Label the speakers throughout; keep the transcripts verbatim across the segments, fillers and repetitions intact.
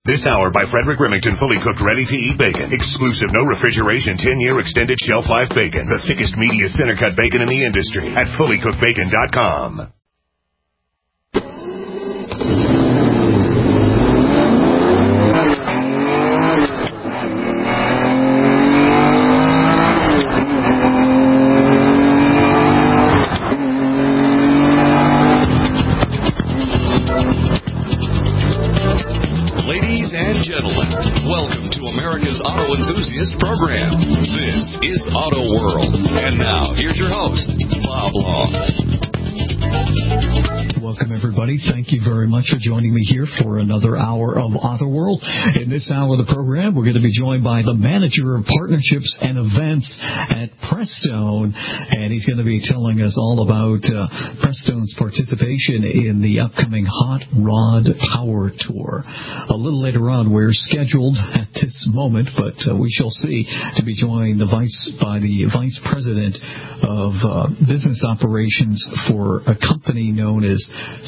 Speaker 1: This hour by Frederick Remington, fully cooked, ready-to-eat bacon. Exclusive, no refrigeration, ten-year extended shelf life bacon. The thickest, meatiest, center-cut bacon in the industry at fully cooked bacon dot com.
Speaker 2: Welcome to America's Auto Enthusiast Program. This is Auto World. And now, here's your host, Bob Long.
Speaker 3: Welcome, everybody. Thank you very much for joining me here for another hour of Auto World. In this hour of the program, we're going to be joined by the manager of partnerships and events at Prestone, and he's going to be telling us all about uh, Prestone's participation in the upcoming Hot Rod Power Tour. A little later on, we're scheduled at this moment, but uh, we shall see, to be joined the vice by the vice president of uh, business operations for a company known as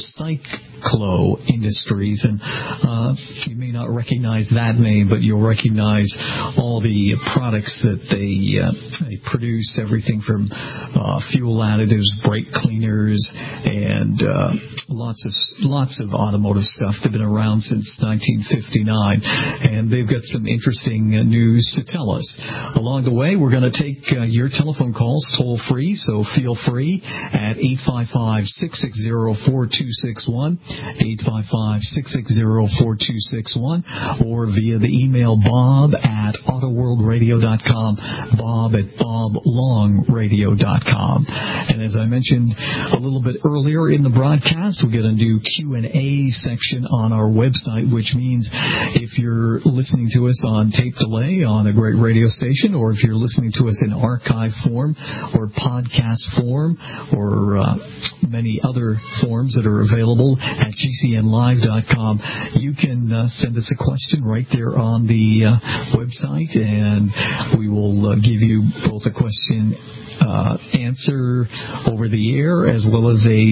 Speaker 3: Cyclo Industries, and uh, you may not recognize that name, but you'll recognize all the products that they uh, they produce, everything from uh, fuel additives, brake cleaners, and uh, lots of lots of automotive stuff. They've been around since nineteen fifty-nine, and they've got some interesting uh, news to tell us. Along the way, we're going to take uh, your telephone calls toll free, so feel free at eight five five, six six zero, four two six one, eight five five, six six zero, four two six one, or via the email bob at autoworldradio dot com, bob at boblongradio dot com. And as I mentioned a little bit earlier in the broadcast, we're going to do Q and A section on our website, which means if you're listening to us on tape delay on a great radio station, or if you're listening to us in archive form or podcast form or uh, many other forms that are available at G C N live dot com, you can uh, send us a question right there on the uh, website, and we will uh, give you both a question uh, answer over the air as well as a,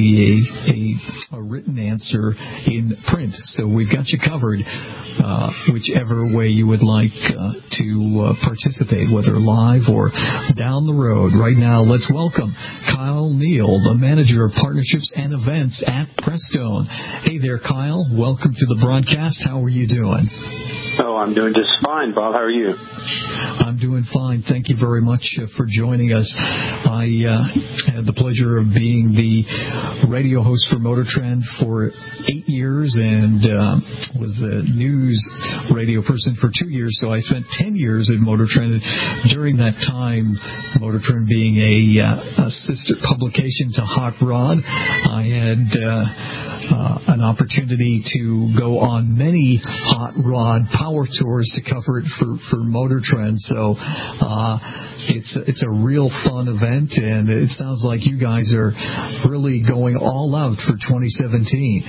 Speaker 3: a, a written answer in print. So we've got you covered uh, whichever way you would like uh, to uh, participate, whether live or down the road. Right now, let's welcome Kyle Neal, the manager of partnerships and events at Prestone. Hey there, Kyle. Welcome to the broadcast. How are you doing?
Speaker 4: Oh, I'm doing just fine, Bob. How are you?
Speaker 3: I'm doing fine. Thank you very much uh, for joining us. I uh, had the pleasure of being the radio host for Motor Trend for eight years and uh, was the news radio person for two years, so I spent ten years in Motor Trend. During that time, Motor Trend being a, uh, a sister publication to Hot Rod, I had uh, uh, an opportunity to go on many Hot Rod power tours to cover it for, for Motor Trend. So uh, it's it's a real fun event, and it sounds like you guys are really going all out for twenty seventeen.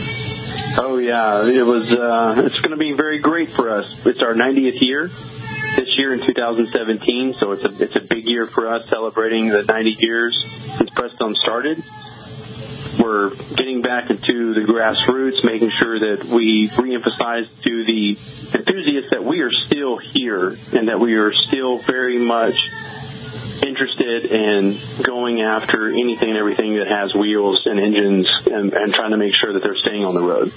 Speaker 4: Oh yeah, it was. Uh, it's going to be very great for us. It's our ninetieth year this year in two thousand seventeen, so it's a it's a big year for us, celebrating the ninety years since Prestone started. We're getting back into the grassroots, making sure that we reemphasize to the enthusiasts that we are still here and that we are still very much interested in going after anything and everything that has wheels and engines and, and trying to make sure that they're staying on the road.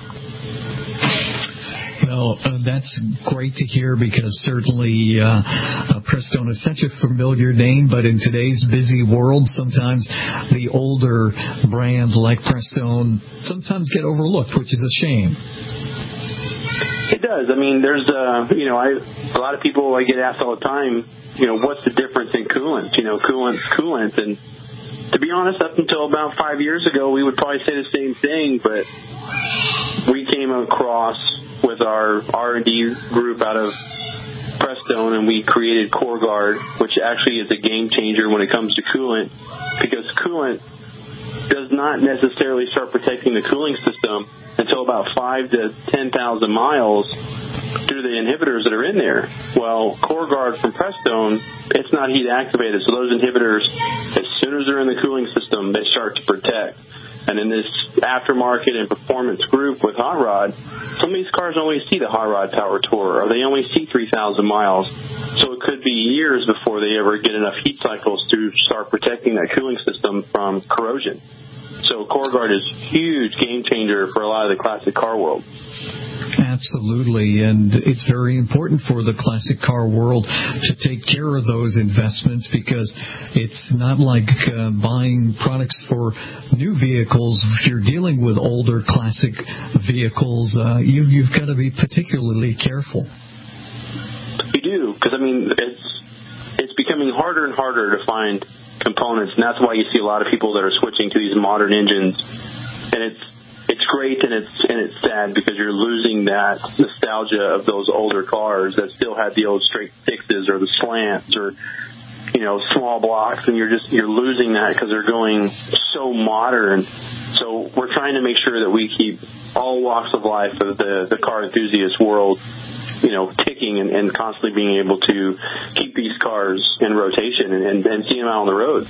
Speaker 3: Well, uh, that's great to hear, because certainly uh, uh, Prestone is such a familiar name, but in today's busy world, sometimes the older brands like Prestone sometimes get overlooked, which is a shame.
Speaker 4: It does. I mean, there's, uh, you know, I a lot of people, I get asked all the time, you know, what's the difference in coolant? You know, coolant's coolant. And to be honest, up until about five years ago, we would probably say the same thing, but we came across with our R and D group out of Prestone, and we created CoreGuard, which actually is a game changer when it comes to coolant, because coolant does not necessarily start protecting the cooling system until about five to ten thousand miles due to the inhibitors that are in there. Well, CoreGuard from Prestone, it's not heat activated, so those inhibitors, as soon as they're in the cooling system, they start to protect. And in this aftermarket and performance group with Hot Rod, some of these cars only see the Hot Rod Power Tour, or they only see three thousand miles. So it could be years before they ever get enough heat cycles to start protecting that cooling system from corrosion. So CoreGuard is a huge game changer for a lot of the classic car world.
Speaker 3: Absolutely, and it's very important for the classic car world to take care of those investments, because it's not like uh, buying products for new vehicles. If you're dealing with older classic vehicles, uh, you, you've got to be particularly careful.
Speaker 4: You do, because I mean, it's it's becoming harder and harder to find components, and that's why you see a lot of people that are switching to these modern engines, and it's It's great and it's and it's sad because you're losing that nostalgia of those older cars that still had the old straight sixes or the slants or, you know, small blocks, and you're just you're losing that because they're going so modern. So we're trying to make sure that we keep all walks of life of the the car enthusiast world, you know, ticking and, and constantly being able to keep these cars in rotation and, and, and see them out on the road.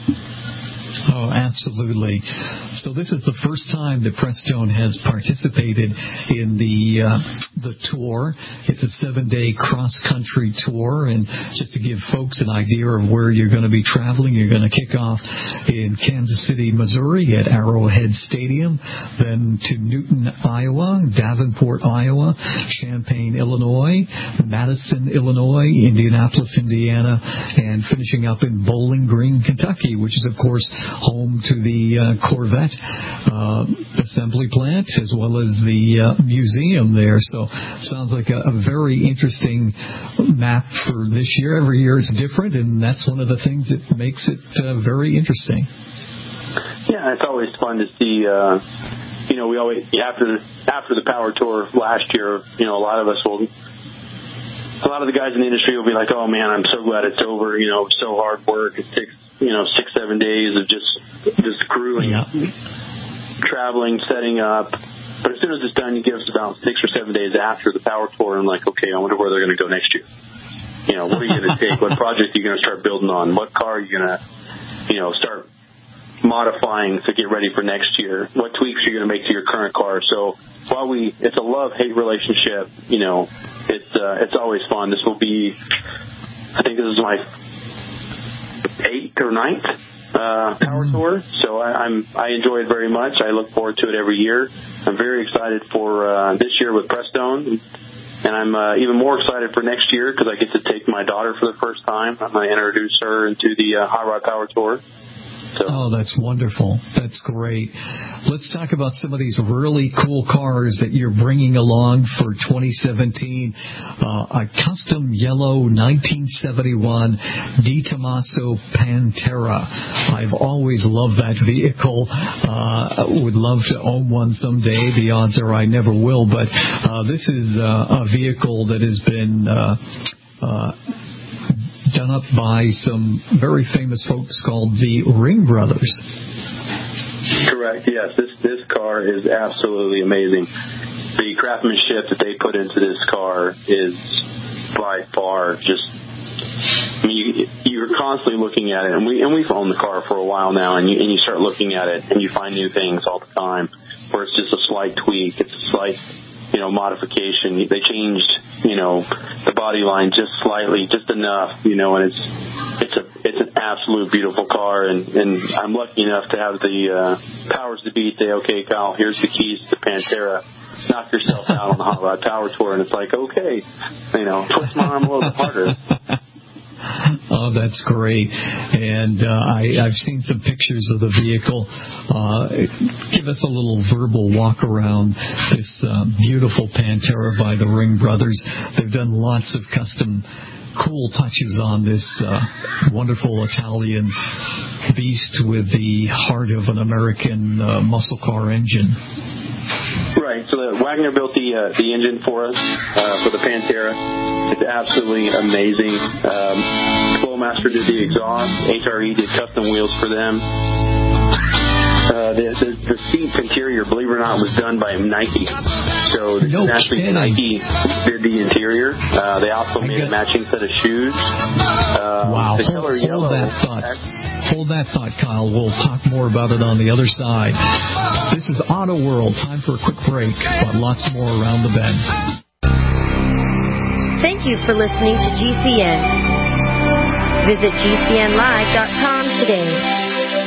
Speaker 3: Oh, absolutely. So this is the first time that Prestone has participated in the uh, the tour. It's a seven-day cross-country tour, and just to give folks an idea of where you're going to be traveling, you're going to kick off in Kansas City, Missouri at Arrowhead Stadium, then to Newton, Iowa, Davenport, Iowa, Champaign, Illinois, Madison, Illinois, Indianapolis, Indiana, and finishing up in Bowling Green, Kentucky, which is, of course, home to the uh, Corvette uh, assembly plant as well as the uh, museum there. So sounds like a, a very interesting map for this year. Every year it's different, and that's one of the things that makes it uh, very interesting.
Speaker 4: Yeah, it's always fun to see. Uh, you know, we always after after the Power Tour last year, you know, a lot of us will. A lot of the guys in the industry will be like, "Oh man, I'm so glad it's over." You know, so hard work. It takes you know six, seven days of just just grueling, yeah. traveling, setting up. But as soon as it's done, you give us about six or seven days after the Power Tour, and like, okay, I wonder where they're going to go next year. You know, what are you going to take? What project are you going to start building on? What car are you going to, you know, start modifying to get ready for next year? What tweaks are you going to make to your current car? So while we, it's a love-hate relationship, you know, it's uh, it's always fun. This will be, I think this is my eighth or ninth uh, Power Tour, so I, I'm I enjoy it very much. I look forward to it every year. I'm very excited for uh, this year with Prestone, and I'm uh, even more excited for next year because I get to take my daughter for the first time. I'm going to introduce her into the uh, Hot Rod Power Tour. So.
Speaker 3: Oh, that's wonderful. That's great. Let's talk about some of these really cool cars that you're bringing along for twenty seventeen. Uh, a custom yellow nineteen seventy-one Di Tommaso Pantera. I've always loved that vehicle. Uh, would love to own one someday. The odds are I never will, but uh, this is uh, a vehicle that has been uh, uh, done up by some very famous folks called the Ring Brothers.
Speaker 4: Correct, yes. This this car is absolutely amazing. The craftsmanship that they put into this car is by far just, I mean, you, you're constantly looking at it, and, we, and we've owned the car for a while now, and you, and you start looking at it, and you find new things all the time, where it's just a slight tweak, it's a slight, you know, modification. They changed, you know, the body line just slightly, just enough, you know, and it's it's a it's an absolute beautiful car, and, and I'm lucky enough to have the uh, powers to be say, okay, Kyle, here's the keys to Pantera. Knock yourself out on the Hot Rod Power Tour, and it's like, okay, you know, twist my arm a little bit harder.
Speaker 3: Oh, that's great. And uh, I, I've seen some pictures of the vehicle. Uh, give us a little verbal walk around this uh, beautiful Pantera by the Ring Brothers. They've done lots of custom cool touches on this uh, wonderful Italian beast with the heart of an American uh, muscle car engine.
Speaker 4: Right. So the Wagner built the uh, the engine for us uh, for the Pantera. It's absolutely amazing. Um, Flowmaster did the exhaust. H R E did custom wheels for them. Uh, the, the, the seat interior, believe it or not, was done by Nike. So this
Speaker 3: no
Speaker 4: is actually
Speaker 3: kidding.
Speaker 4: Nike did the interior. Uh, they also
Speaker 3: I
Speaker 4: made
Speaker 3: get...
Speaker 4: a matching set of shoes. Uh,
Speaker 3: wow.
Speaker 4: The color
Speaker 3: hold,
Speaker 4: yellow.
Speaker 3: Hold that thought. Hold that thought, Kyle. We'll talk more about it on the other side. This is Auto World. Time for a quick break, but lots more around the bend.
Speaker 5: Thank you for listening to G C N. Visit G C N live dot com today.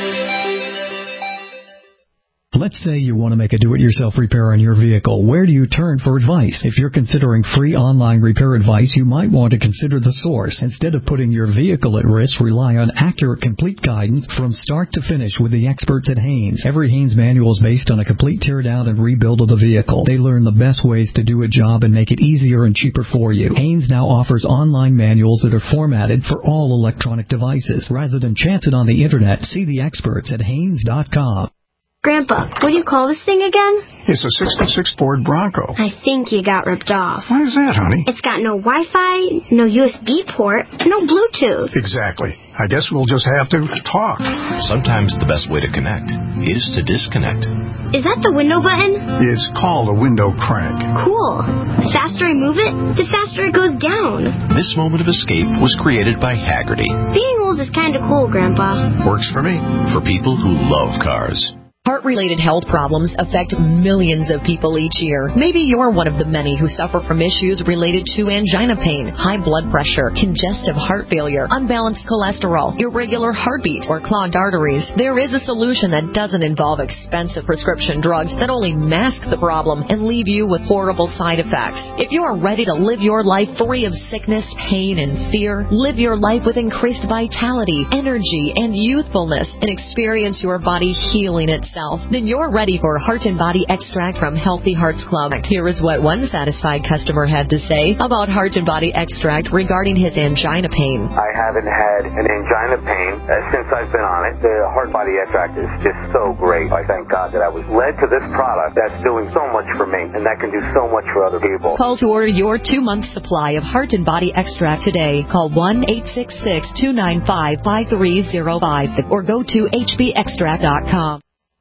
Speaker 3: Let's say you want to make a do-it-yourself repair on your vehicle. Where do you turn for advice? If you're considering free online repair advice, you might want to consider The Source. Instead of putting your vehicle at risk, rely on accurate, complete guidance from start to finish with the experts at Haynes. Every Haynes manual is based on a complete teardown and rebuild of the vehicle. They learn the best ways to do a job and make it easier and cheaper for you. Haynes now offers online manuals that are formatted for all electronic devices. Rather than chance it on the internet, see the experts at Haynes dot com.
Speaker 6: Grandpa, what do you call this thing again?
Speaker 7: It's a sixty-six Ford Bronco.
Speaker 6: I think you got ripped off.
Speaker 7: Why is that, honey?
Speaker 6: It's got no Wi-Fi, no U S B port, no Bluetooth.
Speaker 7: Exactly. I guess we'll just have to talk.
Speaker 8: Sometimes the best way to connect is to disconnect.
Speaker 6: Is that the window button?
Speaker 7: It's called a window crank.
Speaker 6: Cool. The faster I move it, the faster it goes down.
Speaker 8: This moment of escape was created by Haggerty.
Speaker 6: Being old is kind of cool, Grandpa.
Speaker 7: Works for me.
Speaker 8: For people who love cars.
Speaker 9: Heart-related health problems affect millions of people each year. Maybe you're one of the many who suffer from issues related to angina pain, high blood pressure, congestive heart failure, unbalanced cholesterol, irregular heartbeat, or clogged arteries. There is a solution that doesn't involve expensive prescription drugs that only mask the problem and leave you with horrible side effects. If you are ready to live your life free of sickness, pain, and fear, live your life with increased vitality, energy, and youthfulness, and experience your body healing itself, then you're ready for Heart and Body Extract from Healthy Hearts Club. Here is what one satisfied customer had to say about Heart and Body Extract regarding his angina pain.
Speaker 10: I haven't had an angina pain uh, since I've been on it. The Heart and Body Extract is just so great. I thank God that I was led to this product that's doing so much for me and that can do so much for other people.
Speaker 9: Call to order your two-month supply of Heart and Body Extract today. Call one eight six six, two nine five, five three zero five or go to H B extract dot com.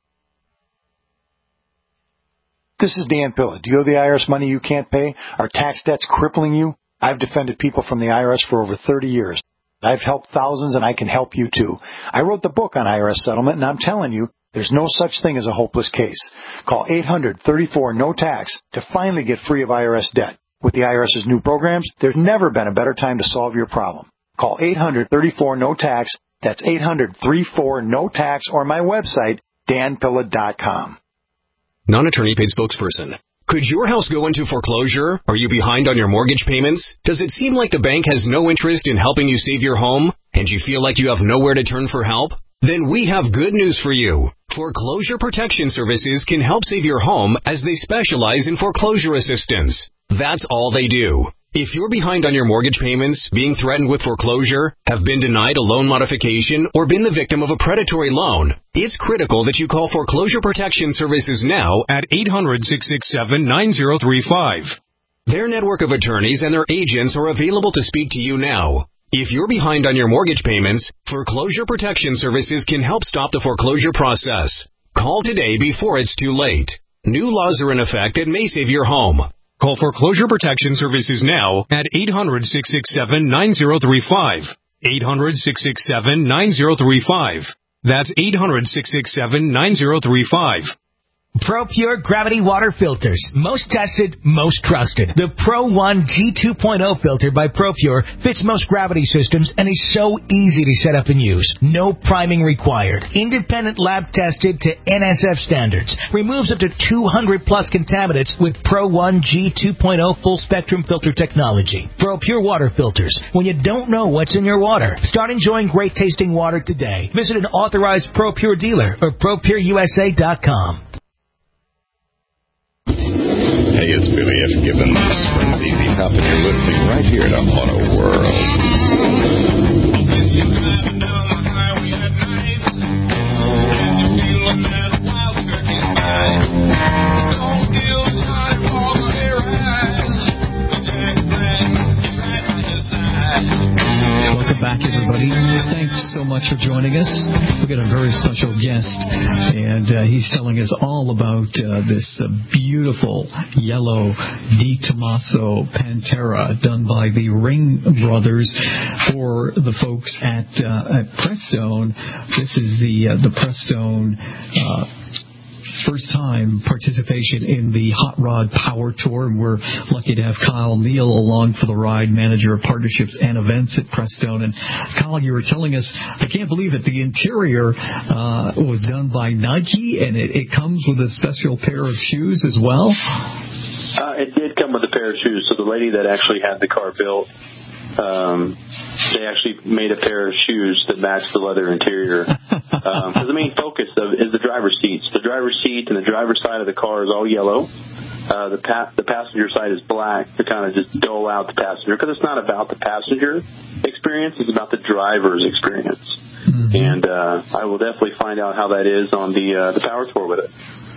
Speaker 11: This is Dan Pilla. Do you owe the I R S money you can't pay? Are tax debts crippling you? I've defended people from the I R S for over thirty years. I've helped thousands, and I can help you, too. I wrote the book on I R S settlement, and I'm telling you, there's no such thing as a hopeless case. Call eight hundred, thirty-four, no tax to finally get free of I R S debt. With the IRS's new programs, there's never been a better time to solve your problem. Call eight hundred, thirty-four, no tax. That's eight hundred, thirty-four, no tax, or my website, dan pilla dot com.
Speaker 12: Non-attorney paid spokesperson. Could your house go into foreclosure? Are you behind on your mortgage payments? Does it seem like the bank has no interest in helping you save your home? And you feel like you have nowhere to turn for help? Then we have good news for you. Foreclosure Protection Services can help save your home as they specialize in foreclosure assistance. That's all they do. If you're behind on your mortgage payments, being threatened with foreclosure, have been denied a loan modification, or been the victim of a predatory loan, it's critical that you call Foreclosure Protection Services now at eight hundred, six six seven, nine zero three five. Their network of attorneys and their agents are available to speak to you now. If you're behind on your mortgage payments, Foreclosure Protection Services can help stop the foreclosure process. Call today before it's too late. New laws are in effect that may save your home. Call Foreclosure Protection Services now at eight hundred, six six seven, nine zero three five. eight hundred, six six seven, nine zero three five. That's eight hundred, six six seven, nine zero three five.
Speaker 13: ProPure Gravity Water Filters. Most tested, most trusted. The Pro one G two point oh filter by ProPure fits most gravity systems and is so easy to set up and use. No priming required. Independent lab tested to N S F standards. Removes up to two hundred plus contaminants with Pro one G two point oh full spectrum filter technology. ProPure Water Filters. When you don't know what's in your water. Start enjoying great tasting water today. Visit an authorized ProPure dealer or pro pure u s a dot com.
Speaker 14: Hey, it's Billy F. Gibbons from Z Z Top, and you're listening right here to Auto World.
Speaker 3: Welcome back, everybody. Thanks so much for joining us. We've got a very special guest, and uh, he's telling us all about uh, this uh, beautiful yellow Di Tommaso Pantera done by the Ring Brothers for the folks at uh, at Prestone. This is the uh, the Prestone uh first time participation in the Hot Rod Power Tour, and we're lucky to have Kyle Neal along for the ride, manager of partnerships and events at Prestone. And Kyle, you were telling us, I can't believe it, the interior uh, was done by Nike, and it, it comes with a special pair of shoes as well?
Speaker 4: Uh, it did come with a pair of shoes. So the lady that actually had the car built, Um, they actually made a pair of shoes that match the leather interior. Because um, the main focus of is the driver's seats. The driver's seat and the driver's side of the car is all yellow. Uh, the pa- the passenger side is black to kind of just dole out the passenger. Because it's not about the passenger experience; it's about the driver's experience. Mm-hmm. And uh, I will definitely find out how that is on the uh, the Power Tour with it.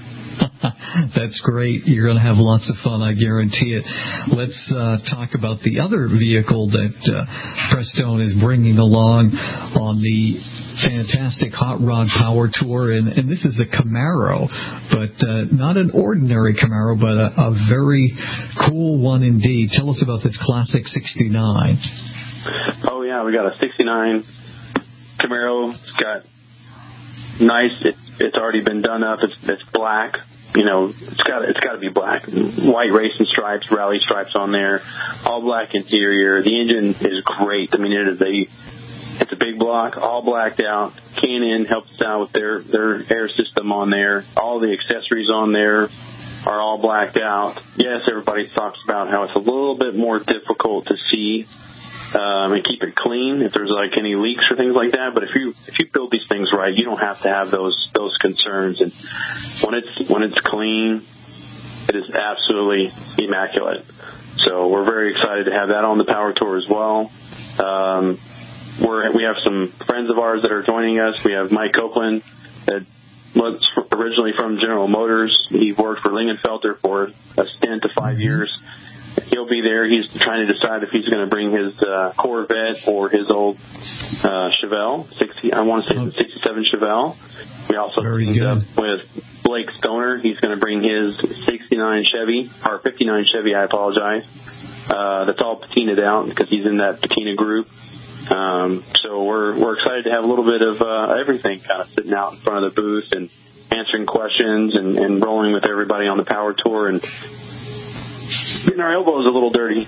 Speaker 3: That's great. You're going to have lots of fun, I guarantee it. Let's uh, talk about the other vehicle that uh, Prestone is bringing along on the fantastic Hot Rod Power Tour, and, and this is the Camaro, but uh, not an ordinary Camaro, but a, a very cool one indeed. Tell us about this Classic sixty-nine.
Speaker 4: Oh, yeah, we got a sixty-nine Camaro. It's got nice, it, it's already been done up, it's, it's black. You know, it's got it's got to be black. White racing stripes, rally stripes on there, all black interior. The engine is great. I mean, it is a it's a big block, all blacked out. K and N helps us out with their their air system on there. All the accessories on there are all blacked out. Yes, everybody talks about how it's a little bit more difficult to see um, and keep it clean if there's like any leaks or things like that. But if you if you build these things right, you don't have to have those those concerns. And when it's when it's clean, it is absolutely immaculate. So we're very excited to have that on the Power Tour as well. Um, we're we have some friends of ours that are joining us. We have Mike Copeland, that was originally from General Motors. He worked for Lingenfelter for a stint of five years. He'll be there. He's trying to decide if he's going to bring his uh, Corvette or his old uh, Chevelle. sixty, I want to say it's a sixty-seven Chevelle. We also teamed up with Blake Stoner. He's going to bring his sixty-nine Chevy, or fifty-nine Chevy, I apologize. Uh, that's all patinaed out because he's in that patina group. Um, so we're we're excited to have a little bit of uh, everything kind of sitting out in front of the booth and answering questions and, and rolling with everybody on the Power Tour and getting our elbows a little dirty.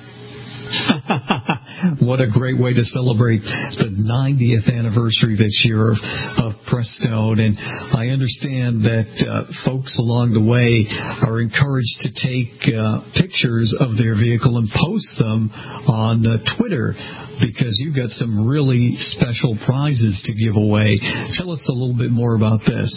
Speaker 3: What a great way to celebrate the ninetieth anniversary this year of, of Prestone. And I understand that uh, folks along the way are encouraged to take uh, pictures of their vehicle and post them on uh, Twitter, because you've got some really special prizes to give away. Tell us a little bit more about this.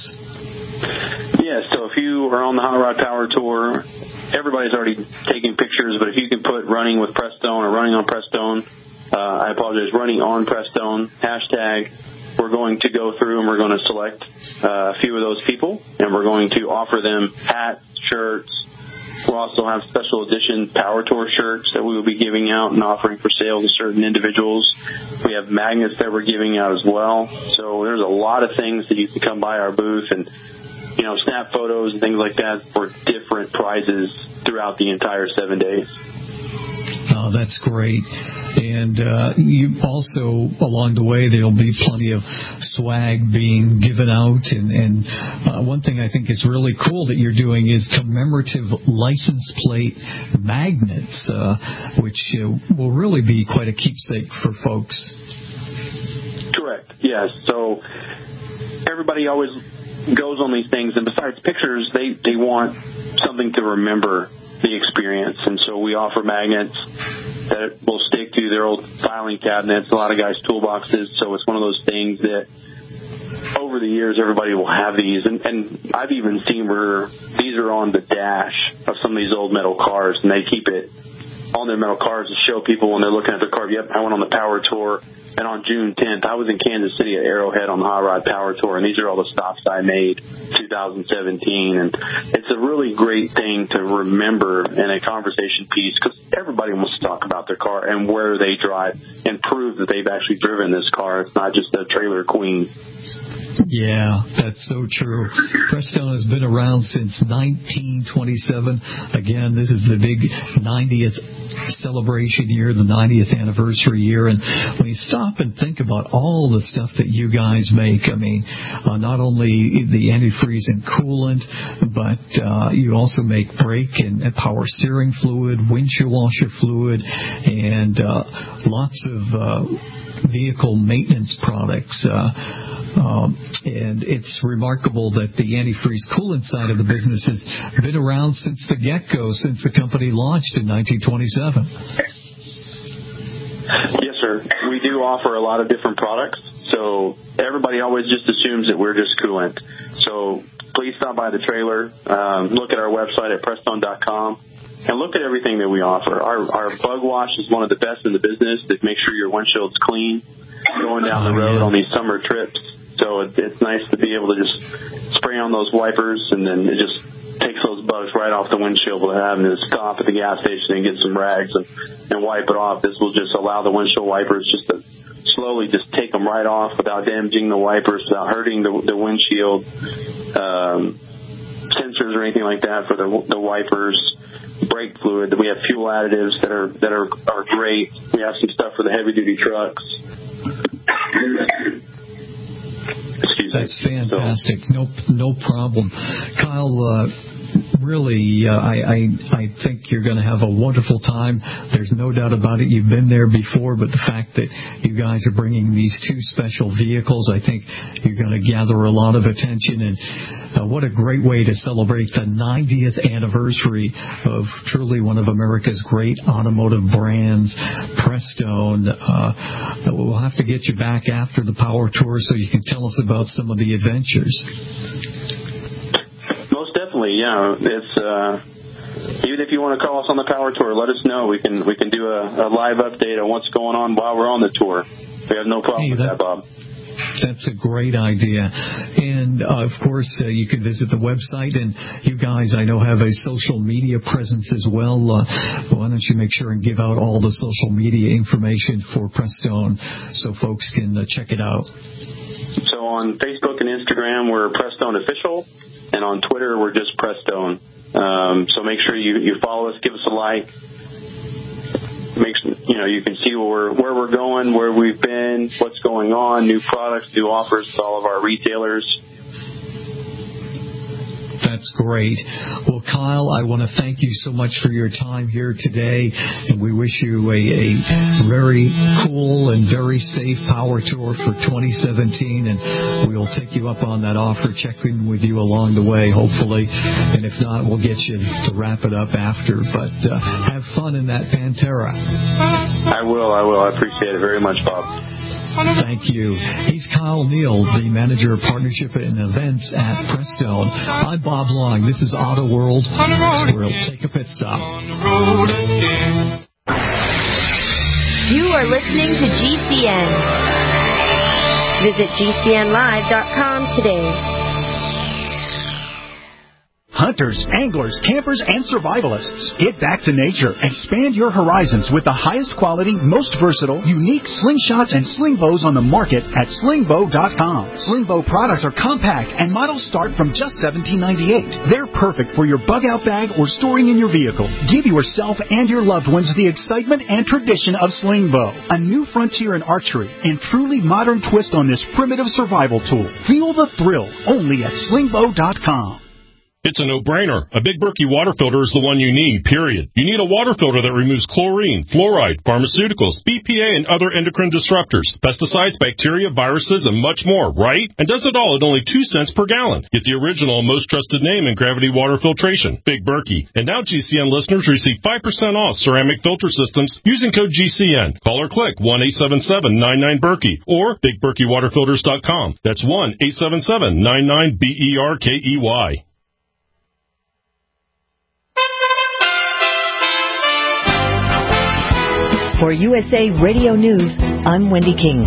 Speaker 4: Yeah, so if you are on the Hot Rod Power Tour, everybody's already taking pictures, but if you can put running with Prestone or running on Prestone, uh, I apologize, running on Prestone, hashtag, we're going to go through and we're going to select uh, a few of those people, and we're going to offer them hats, shirts. We'll also have special edition Power Tour shirts that we will be giving out and offering for sale to certain individuals. We have magnets that we're giving out as well. So there's a lot of things that you can come by our booth and, you know, snap photos and things like that for different prizes throughout the entire seven days.
Speaker 3: Oh, that's great. And uh, you also, along the way, there'll be plenty of swag being given out. And, and uh, one thing I think is really cool that you're doing is commemorative license plate magnets, uh, which uh, will really be quite a keepsake for folks.
Speaker 4: Correct, yes. So everybody always goes on these things, and besides pictures, they, they want something to remember the experience. And so we offer magnets that will stick to their old filing cabinets, a lot of guys' toolboxes. So it's one of those things that over the years everybody will have these. And, and I've even seen where these are on the dash of some of these old metal cars, and they keep it on their metal cars to show people when they're looking at their car. Yep, I went on the Power Tour, and on June tenth, I was in Kansas City at Arrowhead on the Hot Rod Power Tour, and these are all the stops I made two thousand seventeen, and it's a really great thing to remember in a conversation piece because everybody wants to talk about their car and where they drive and prove that they've actually driven this car. It's not just a trailer queen.
Speaker 3: Yeah, that's so true. Prestone has been around since nineteen twenty-seven. Again, this is the big ninetieth celebration year, the ninetieth anniversary year. And when you stop and think about all the stuff that you guys make, I mean, uh, not only the antifreeze and coolant, but uh, you also make brake and, and power steering fluid, windshield washer fluid, and uh, lots of uh, vehicle maintenance products. Uh, Um, and it's remarkable that the antifreeze coolant side of the business has been around since the get-go, since the company launched in nineteen twenty-seven.
Speaker 4: Yes, sir. We do offer a lot of different products, so everybody always just assumes that we're just coolant. So please stop by the trailer, um, look at our website at prestone dot com, and look at everything that we offer. Our, our bug wash is one of the best in the business to make sure your windshield's clean going down the road on these summer trips. So it, it's nice to be able to just spray on those wipers, and then it just takes those bugs right off the windshield without having to stop at the gas station and get some rags and, and wipe it off. This will just allow the windshield wipers just to slowly just take them right off without damaging the wipers, without hurting the, the windshield um, sensors or anything like that for the, the wipers. Brake fluid. We have fuel additives that are that are, are great. We have some stuff for the heavy duty trucks.
Speaker 3: That's fantastic. No, no problem. Kyle, uh, really, uh, I, I, I think you're going to have a wonderful time. There's no doubt about it. You've been there before, but the fact that you guys are bringing these two special vehicles, I think you're going to gather a lot of attention. And uh, what a great way to celebrate the ninetieth anniversary of truly one of America's great automotive brands, Prestone. Uh, we'll have to get you back after the Power Tour so you can tell us about some of the adventures.
Speaker 4: Most definitely, yeah. It's uh, even if you want to call us on the Power Tour, let us know. We can we can do a, a live update on what's going on while we're on the tour. We have no problem hey, that, with that, Bob.
Speaker 3: That's a great idea. And, uh, of course, uh, you can visit the website. And you guys, I know, have a social media presence as well. Uh, why don't you make sure and give out all the social media information for Prestone so folks can uh, check it out?
Speaker 4: So on Facebook and Instagram, we're Prestone Official. And on Twitter, we're just Prestone. Um, so make sure you, you follow us, give us a like. Make you know you can see where we're, where we're going, where we've been, what's going on, new products, new offers to all of our retailers.
Speaker 3: That's great. Well, Kyle, I want to thank you so much for your time here today, and we wish you a, a very cool and very safe Power Tour for twenty seventeen, and we'll take you up on that offer, check in with you along the way, hopefully, and if not, we'll get you to wrap it up after, but uh, have fun in that Pantera.
Speaker 4: I will, I will. I appreciate it very much, Bob.
Speaker 3: Thank you. He's Kyle Neal, the Manager of Partnership and Events at Prestone. I'm Bob Long. This is Auto World. We'll take a pit stop.
Speaker 5: You are listening to G C N. Visit G C N live dot com today.
Speaker 15: Hunters, anglers, campers, and survivalists. Get back to nature. Expand your horizons with the highest quality, most versatile, unique slingshots and sling bows on the market at sling bow dot com. Sling bow products are compact and models start from just seventeen ninety-eight. They're perfect for your bug-out bag or storing in your vehicle. Give yourself and your loved ones the excitement and tradition of sling bow. A new frontier in archery and truly modern twist on this primitive survival tool. Feel the thrill only at sling bow dot com.
Speaker 16: It's a no-brainer. A Big Berkey water filter is the one you need, period. You need a water filter that removes chlorine, fluoride, pharmaceuticals, B P A, and other endocrine disruptors, pesticides, bacteria, viruses, and much more, right? And does it all at only two cents per gallon. Get the original and most trusted name in gravity water filtration, Big Berkey. And now G C N listeners receive five percent off ceramic filter systems using code G C N. Call or click one eight seven seven nine nine Berkey or big berkey water filters dot com. That's one eight seven seven nine nine B E R K E Y.
Speaker 9: For U S A Radio News, I'm Wendy King.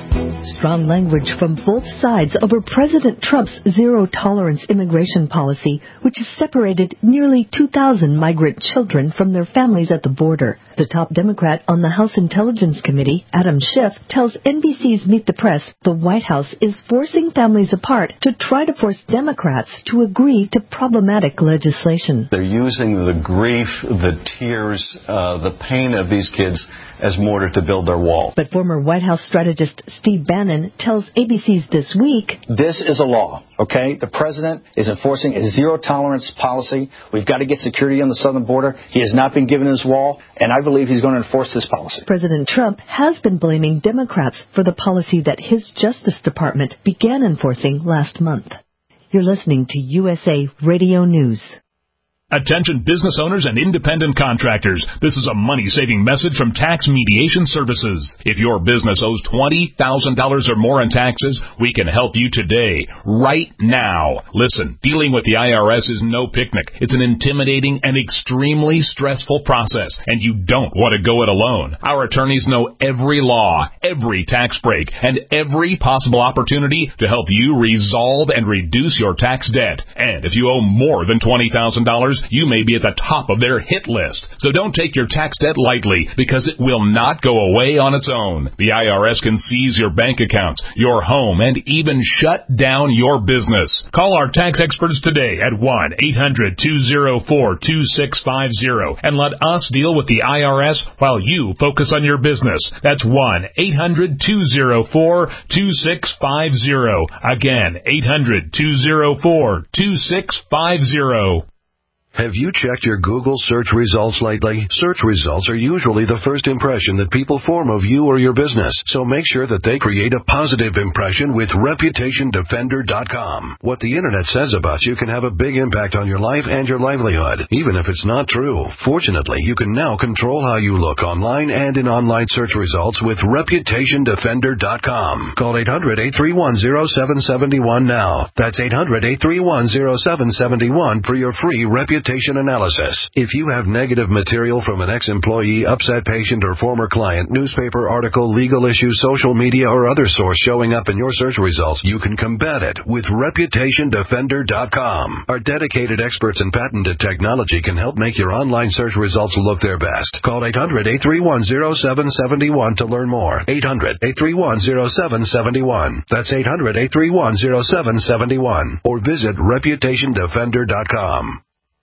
Speaker 9: Strong language from both sides over President Trump's zero-tolerance immigration policy, which has separated nearly two thousand migrant children from their families at the border. The top Democrat on the House Intelligence Committee, Adam Schiff, tells N B C's Meet the Press the White House is forcing families apart to try to force Democrats to agree to problematic legislation.
Speaker 17: They're using the grief, the tears, uh, the pain of these kids as mortar to build their wall.
Speaker 9: But former White House strategist Steve Bannon tells A B C's This Week,
Speaker 18: this is a law, okay? The president is enforcing a zero-tolerance policy. We've got to get security on the southern border. He has not been given his wall, and I believe he's going to enforce this policy.
Speaker 9: President Trump has been blaming Democrats for the policy that his Justice Department began enforcing last month. You're listening to U S A Radio News.
Speaker 19: Attention business owners and independent contractors. This is a money-saving message from Tax Mediation Services. If your business owes twenty thousand dollars or more in taxes, we can help you today, right now. Listen, dealing with the I R S is no picnic. It's an intimidating and extremely stressful process, and you don't want to go it alone. Our attorneys know every law, every tax break, and every possible opportunity to help you resolve and reduce your tax debt. And if you owe more than twenty thousand dollars, you may be at the top of their hit list. So don't take your tax debt lightly, because it will not go away on its own. The I R S can seize your bank accounts, your home, and even shut down your business. Call our tax experts today at one eight hundred two oh four two six five oh and let us deal with the I R S while you focus on your business. That's one eight hundred two oh four two six five oh. Again, eight hundred two oh four two six five oh.
Speaker 20: Have you checked your Google search results lately? Search results are usually the first impression that people form of you or your business, so make sure that they create a positive impression with Reputation Defender dot com. What the Internet says about you can have a big impact on your life and your livelihood, even if it's not true. Fortunately, you can now control how you look online and in online search results with Reputation Defender dot com. Call eight hundred eight three one oh seven seven one now. That's eight hundred eight three one oh seven seven one for your free Reputation analysis. If you have negative material from an ex-employee, upset patient, or former client, newspaper article, legal issue, social media, or other source showing up in your search results, you can combat it with Reputation Defender dot com. Our dedicated experts in patented technology can help make your online search results look their best. Call eight hundred eight three one oh seven seven one to learn more. eight hundred eight three one oh seven seven one. That's eight hundred eight three one oh seven seven one. Or visit Reputation Defender dot com.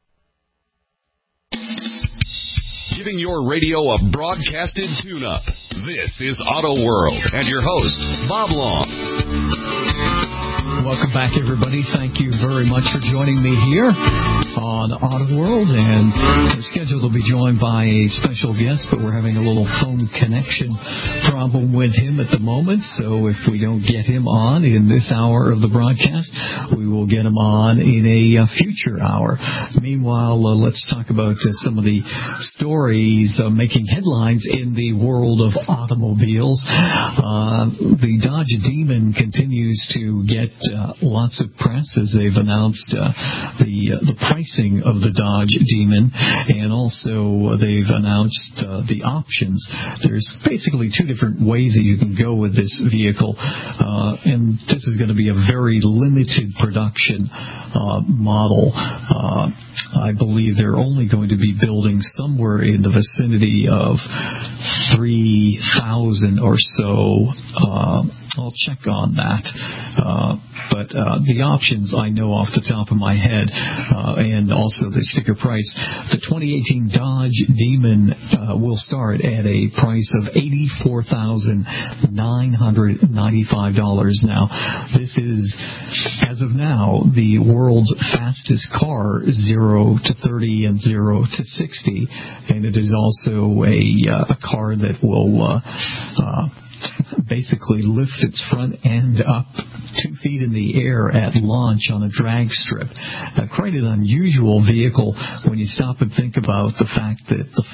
Speaker 2: Giving your radio a broadcasted tune-up. This is Auto World and your host, Bob Long.
Speaker 3: Welcome back, everybody. Thank you very much for joining me here on Auto World. And we're scheduled to be joined by a special guest, but we're having a little phone connection problem with him at the moment. So if we don't get him on in this hour of the broadcast, we will get him on in a uh, future hour. Meanwhile, uh, let's talk about uh, some of the stories uh, making headlines in the world of automobiles. Uh, the Dodge Demon continues to get uh, lots of press as they've announced uh, the uh, the pricing of the Dodge Demon, and also uh, they've announced uh, the options. There's basically two different ways that you can go with this vehicle, uh, and this is going to be a very limited production uh, model. Uh, I believe they're only going to be building somewhere in the vicinity of three thousand or so. Uh, I'll check on that. Uh, but uh, the options I know off the top of my head, uh, and also the sticker price. The twenty eighteen Dodge Demon uh, will start at a price of eighty-four thousand nine hundred ninety-five dollars. Now, this is, as of now, the world's fastest car, zero to thirty and zero to sixty, and it is also a, uh, a car that will uh, uh, basically lift its front end up two feet in the air at launch on a drag strip. Uh, quite an unusual vehicle when you stop and think about the fact that the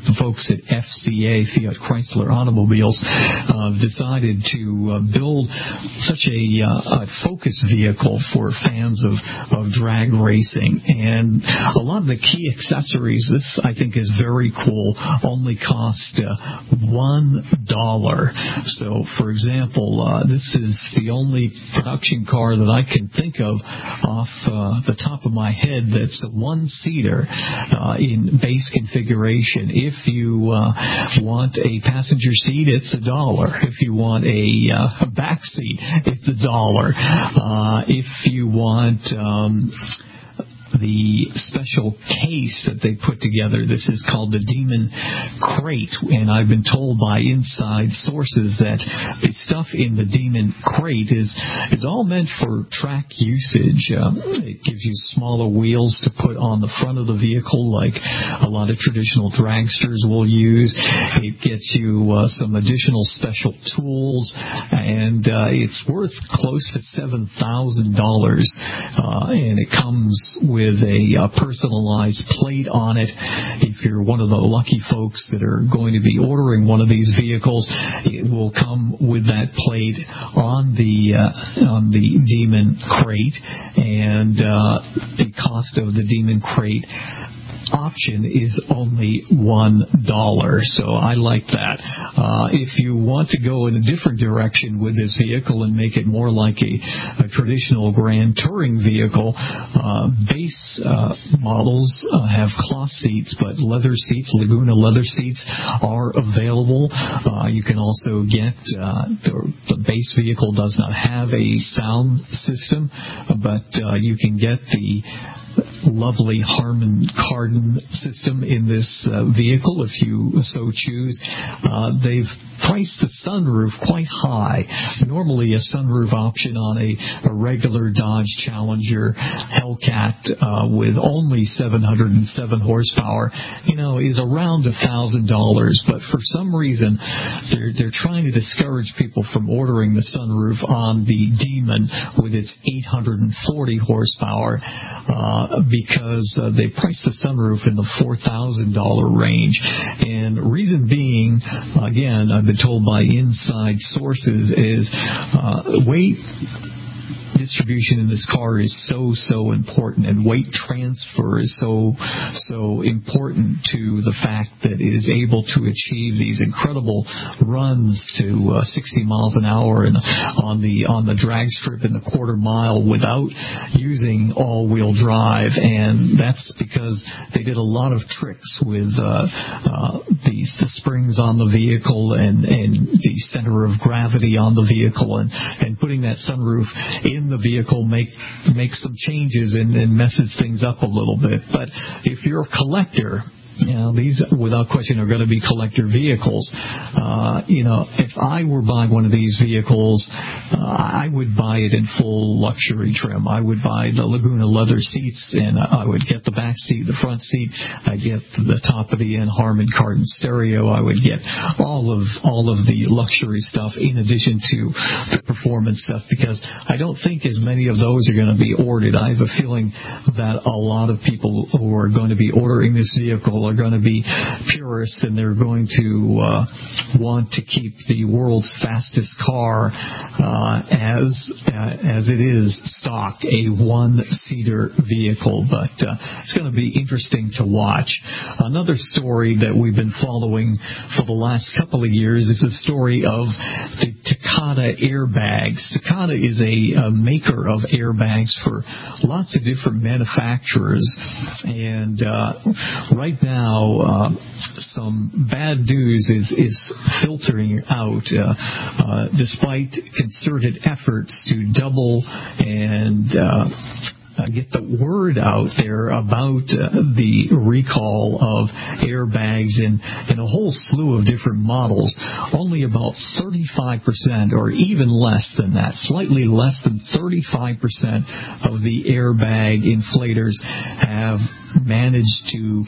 Speaker 3: the folks at F C A, Fiat Chrysler Automobiles, uh, decided to uh, build such a, uh, a focus vehicle for fans of, of drag racing. And a lot of the key accessories, this I think is very cool, only cost uh, one dollar. So, for example, uh, this is the only production car that I can think of off uh, the top of my head that's a one-seater uh, in base configuration. If you uh, want a passenger seat, it's a dollar. If you want a, uh, a back seat, it's a dollar. Uh, if you want um, the special case that they put together, this is called the Demon Crate, and I've been told by inside sources that the stuff in the Demon Crate is is all meant for track usage. Um, it gives you smaller wheels to put on the front of the vehicle, like a lot of traditional dragsters will use. It gets you uh, some additional special tools, and uh, it's worth close to seven thousand dollars, uh, and it comes with with a uh, personalized plate on it. If you're one of the lucky folks that are going to be ordering one of these vehicles, it will come with that plate on the uh, on the Demon Crate, and uh, the cost of the Demon Crate option is only one dollar, so I like that. Uh, if you want to go in a different direction with this vehicle and make it more like a, a traditional Grand Touring vehicle, uh, base uh, models uh, have cloth seats, but leather seats, Laguna leather seats, are available. Uh, you can also get, uh, the, the base vehicle does not have a sound system, but uh, you can get the lovely Harman Kardon system in this uh, vehicle if you so choose. Uh, they've priced the sunroof quite high. Normally a sunroof option on a, a regular Dodge Challenger Hellcat uh, with only seven hundred seven horsepower, you know, is around a thousand dollars. But for some reason, they're they're trying to discourage people from ordering the sunroof on the Demon with its eight hundred forty horsepower. Uh, because uh, they priced the sunroof in the four thousand dollars range. And reason being, again, I've been told by inside sources, is uh, weight distribution in this car is so, so important, and weight transfer is so, so important to the fact that it is able to achieve these incredible runs to uh, sixty miles an hour and on the on the drag strip in the quarter mile without using all-wheel drive. And that's because they did a lot of tricks with uh, uh, the, the springs on the vehicle and, and the center of gravity on the vehicle, and, and putting that sunroof in the vehicle make make some changes and, and messes things up a little bit. But if you're a collector, you know, these, without question, are going to be collector vehicles. Uh, you know, if I were buying one of these vehicles, uh, I would buy it in full luxury trim. I would buy the Laguna leather seats, and I would get the back seat, the front seat. I'd get the top of the end Harman Kardon stereo. I would get all of all of the luxury stuff in addition to the performance stuff, because I don't think as many of those are going to be ordered. I have a feeling that a lot of people who are going to be ordering this vehicle are going to be purists, and they're going to uh, want to keep the world's fastest car uh, as uh, as it is stock, a one-seater vehicle. But uh, it's going to be interesting to watch. Another story that we've been following for the last couple of years is the story of the Takata airbags. Takata is a, a maker of airbags for lots of different manufacturers, and uh, right now Now, uh, some bad news is, is filtering out, uh, uh, despite concerted efforts to double and uh, Uh, get the word out there about uh, the recall of airbags in, in a whole slew of different models. Only about thirty-five percent, or even less than that, slightly less than thirty-five percent of the airbag inflators have managed to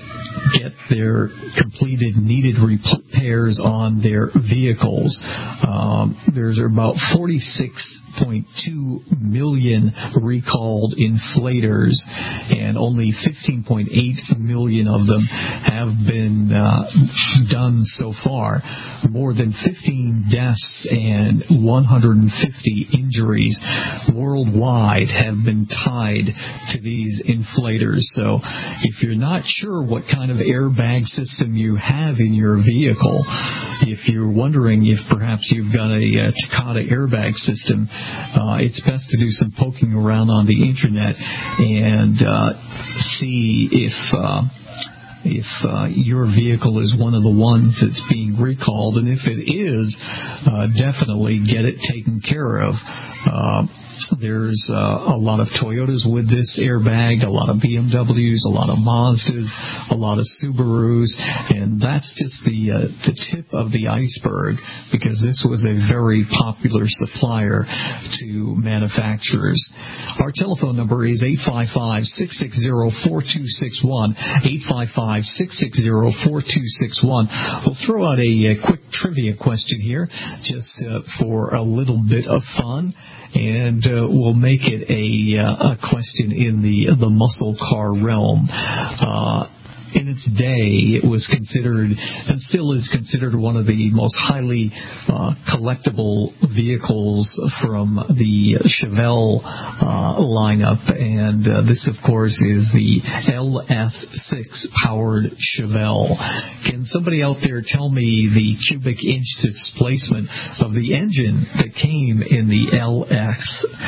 Speaker 3: get their completed needed repairs on their vehicles. Um, there's about forty-six point two million recalled inflators, and only fifteen point eight million of them have been uh, done so far. More than fifteen deaths and one hundred fifty injuries worldwide have been tied to these inflators. So if you're not sure what kind of airbag system you have in your vehicle, if you're wondering if perhaps you've got a, a Takata airbag system, uh, it's best to do some poking around on the internet and uh, see if uh, if uh, your vehicle is one of the ones that's being recalled, and if it is, uh, definitely get it taken care of. Uh, There's uh, a lot of Toyotas with this airbag, a lot of B M Ws, a lot of Mazdas, a lot of Subarus, and that's just the uh, the tip of the iceberg, because this was a very popular supplier to manufacturers. Our telephone number is eight five five, six six zero, four two six one, eight five five, six six zero, four two six one. We'll throw out a, a quick trivia question here, just uh, for a little bit of fun. And uh, we'll make it a, uh, a question in the the muscle car realm. Uh, in its day, it was considered, and still is considered, one of the most highly uh, collectible vehicles from the Chevelle uh, lineup. And uh, this, of course, is the L S six powered Chevelle. Can somebody out there tell me the cubic inch displacement of the engine that came in the L X,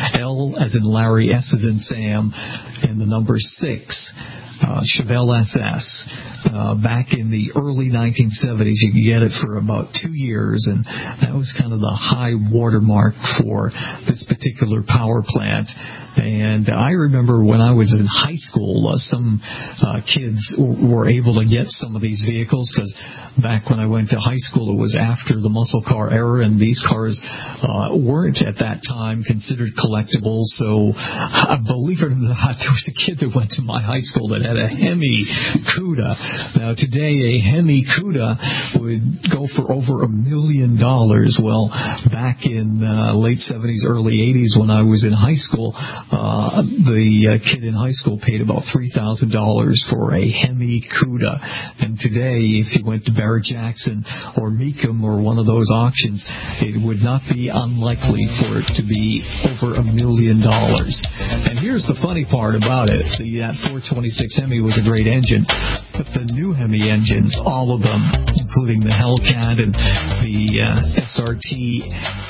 Speaker 3: L as in Larry, S as in Sam, and the number six? Uh, Chevelle S S. Uh, back in the early nineteen seventies, you could get it for about two years, and that was kind of the high watermark for this particular power plant. And I remember when I was in high school, uh, some uh, kids w- were able to get some of these vehicles, because back when I went to high school, it was after the muscle car era, and these cars uh, weren't at that time considered collectibles. So uh, believe it or not, there was a kid that went to my high school that had a Hemi Cuda. Now today, a Hemi Cuda would go for over a million dollars. Well, back in uh, late seventies, early eighties, when I was in high school, Uh, the uh, kid in high school paid about three thousand dollars for a Hemi Cuda. And today, if you went to Barrett Jackson or Mecum or one of those auctions, it would not be unlikely for it to be over a million dollars. And here's the funny part about it. The that four twenty-six Hemi was a great engine, but the new Hemi engines, all of them, including the Hellcat and the uh, S R T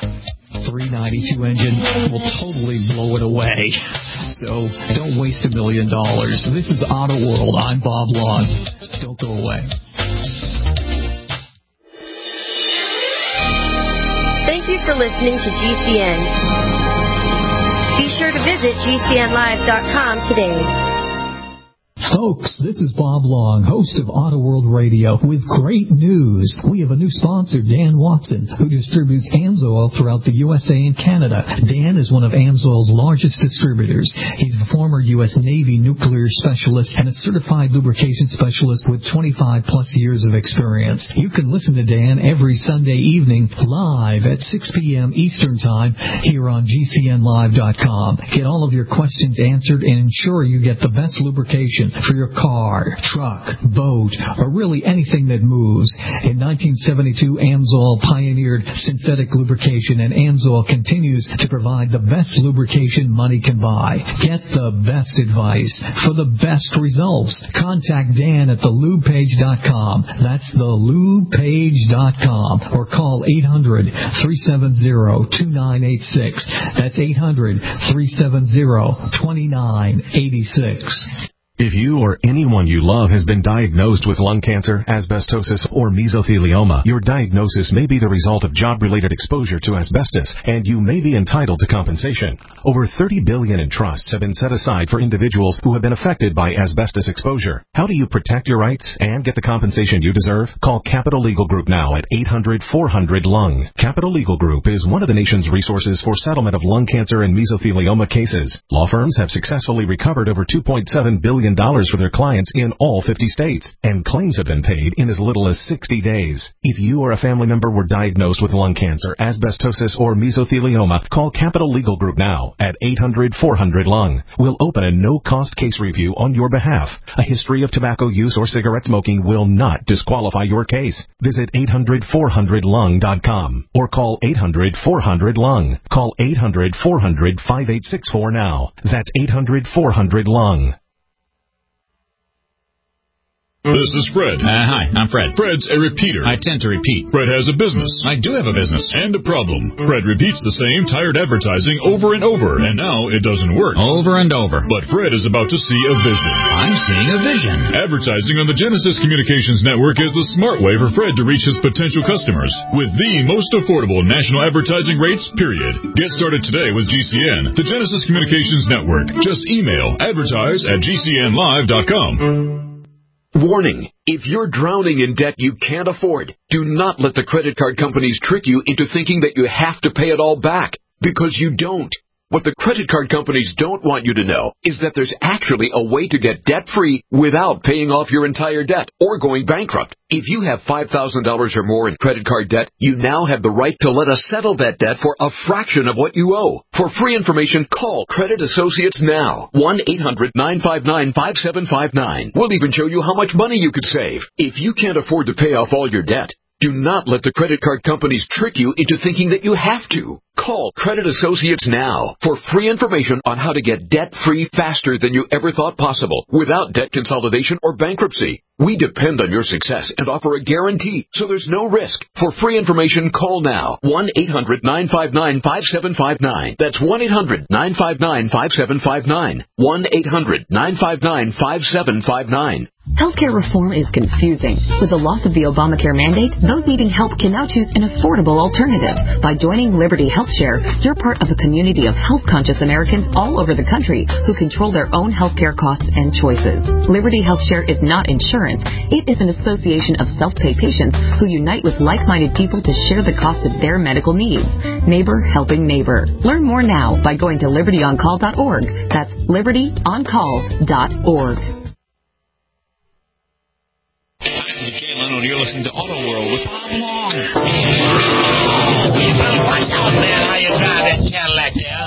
Speaker 3: three ninety-two engine, will totally blow it away. So don't waste a million dollars. This is Auto World. I'm Bob Long. Don't go away.
Speaker 5: Thank you for listening to G C N. Be sure to visit G C N live dot com today.
Speaker 3: Folks, this is Bob Long, host of Auto World Radio, with great news. We have a new sponsor, Dan Watson, who distributes AMSOIL throughout the U S A and Canada. Dan is one of AMSOIL's largest distributors. He's a former U S Navy nuclear specialist and a certified lubrication specialist with twenty-five plus years of experience. You can listen to Dan every Sunday evening live at six p.m. Eastern Time here on G C N live dot com. Get all of your questions answered and ensure you get the best lubrication for your car, truck, boat, or really anything that moves. In nineteen seventy-two, AMSOIL pioneered synthetic lubrication, and AMSOIL continues to provide the best lubrication money can buy. Get the best advice for the best results. Contact Dan at the lube page dot com. That's the lube page dot com. Or call eight hundred, three seven zero, two nine eight six. That's eight hundred, three seven zero, two nine eight six.
Speaker 21: If you or anyone you love has been diagnosed with lung cancer, asbestosis, or mesothelioma, your diagnosis may be the result of job-related exposure to asbestos, and you may be entitled to compensation. Over thirty billion dollars in trusts have been set aside for individuals who have been affected by asbestos exposure. How do you protect your rights and get the compensation you deserve? Call Capital Legal Group now at eight hundred, four hundred, lung. Capital Legal Group is one of the nation's resources for settlement of lung cancer and mesothelioma cases. Law firms have successfully recovered over two point seven billion million dollars for their clients in all fifty states, and claims have been paid in as little as sixty days. If you or a family member were diagnosed with lung cancer, asbestosis, or mesothelioma, call Capital Legal Group now at eight hundred four hundred lung. We'll open a no-cost case review on your behalf. A history of tobacco use or cigarette smoking will not disqualify your case. Visit eight hundred four hundred lung dot com or call eight hundred four hundred lung. Call eight hundred four hundred five eight six four now. That's eight hundred four hundred lung.
Speaker 14: This is Fred.
Speaker 1: Uh, hi, I'm Fred.
Speaker 14: Fred's a repeater.
Speaker 1: I tend to repeat.
Speaker 14: Fred has a business.
Speaker 1: I do have a business.
Speaker 14: And a problem. Fred repeats the same tired advertising over and over, and now it doesn't work.
Speaker 1: Over and over.
Speaker 14: But Fred is about to see a vision.
Speaker 1: I'm seeing a vision.
Speaker 14: Advertising on the Genesis Communications Network is the smart way for Fred to reach his potential customers with the most affordable national advertising rates, period. Get started today with G C N, the Genesis Communications Network. Just email advertise at G C N live dot com.
Speaker 22: Warning, if you're drowning in debt you can't afford, do not let the credit card companies trick you into thinking that you have to pay it all back, because you don't. What the credit card companies don't want you to know is that there's actually a way to get debt-free without paying off your entire debt or going bankrupt. If you have five thousand dollars or more in credit card debt, you now have the right to let us settle that debt for a fraction of what you owe. For free information, call Credit Associates now. one eight hundred nine five nine five seven five nine. We'll even show you how much money you could save. If you can't afford to pay off all your debt, do not let the credit card companies trick you into thinking that you have to. Call Credit Associates now for free information on how to get debt-free faster than you ever thought possible without debt consolidation or bankruptcy. We depend on your success and offer a guarantee, so there's no risk. For free information, call now. one eight hundred nine five nine five seven five nine. That's one eight hundred nine five nine five seven five nine. one eight hundred nine five nine five seven five nine.
Speaker 23: Healthcare reform is confusing. With the loss of the Obamacare mandate, those needing help can now choose an affordable alternative. By joining Liberty HealthShare, you're part of a community of health-conscious Americans all over the country who control their own healthcare costs and choices. Liberty HealthShare is not insurance. It is an association of self-pay patients who unite with like-minded people to share the cost of their medical needs. Neighbor helping neighbor. Learn more now by going to liberty on call dot org. That's liberty on call dot org.
Speaker 2: Jay Leno, and you're listening to Auto World with Bob Long.
Speaker 24: What's up, man? How you drive that Cadillac there?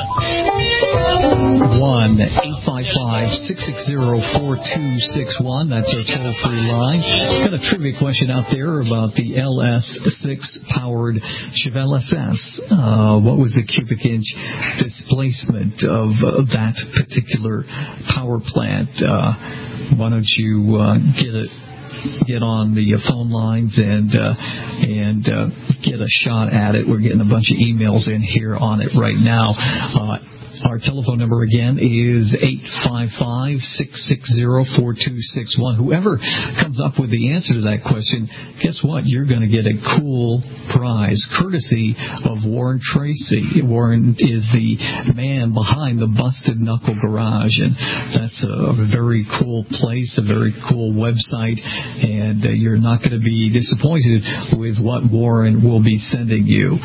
Speaker 3: one eight five five six six zero four two six one. That's our toll-free line. Got a trivia question out there about the L S six powered Chevelle S S. Uh, what was the cubic inch displacement of uh, that particular power plant? Uh, why don't you uh, get it? Get on the phone lines and uh, and uh, get a shot at it. We're getting a bunch of emails in here on it right now. Uh, Our telephone number again is eight five five six six zero four two six one. Whoever comes up with the answer to that question, guess what? You're going to get a cool prize, courtesy of Warren Tracy. Warren is the man behind the Busted Knuckle Garage, and that's a very cool place, a very cool website, and uh, you're not going to be disappointed with what Warren will be sending you.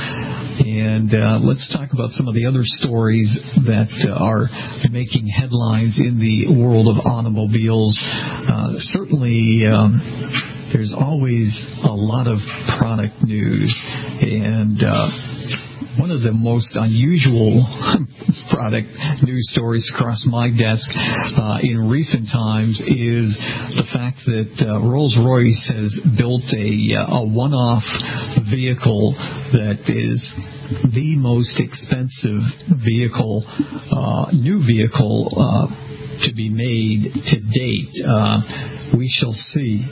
Speaker 3: And uh, let's talk about some of the other stories that uh, are making headlines in the world of automobiles. Uh, certainly, um, there's always a lot of product news, and uh, one of the most unusual product news stories across my desk uh, in recent times is the fact that uh, Rolls-Royce has built a, a one-off vehicle that is the most expensive vehicle, uh, new vehicle uh, to be made to date. Uh, we shall see.